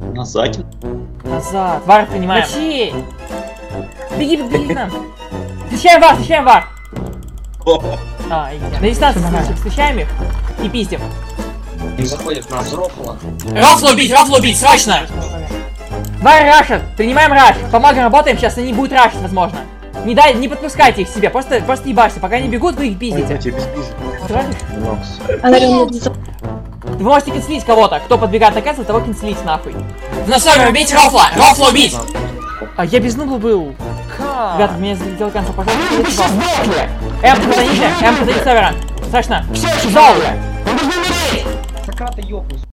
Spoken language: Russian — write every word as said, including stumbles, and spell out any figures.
Назад. Назад. Вар принимаем. Мочи! Беги, беги к нам. Встречаем вар, встречаем вар. А, на дистанции встречаем их и пиздим. Не заходит нас рофла. Рофла убить, рофла убить, срочно! Вар рашит, принимаем раш. По магам работаем, сейчас они будут рашить, возможно. Не дай, не подпускайте их к себе, просто, просто ебашьте. Пока они бегут, вы их пиздите. Вы можете кинцелить кого-то. Кто подбегает на кэнсел, того кинцелить нахуй. В насове убить рофла! Рофла убить! А я без нубла был. Как? Ребята, меня сделал кэнсел, пожалуйста. Эм, подойдите, Эм, подойдите, Северан. Срочно. Зал! Сократа ёбнусь.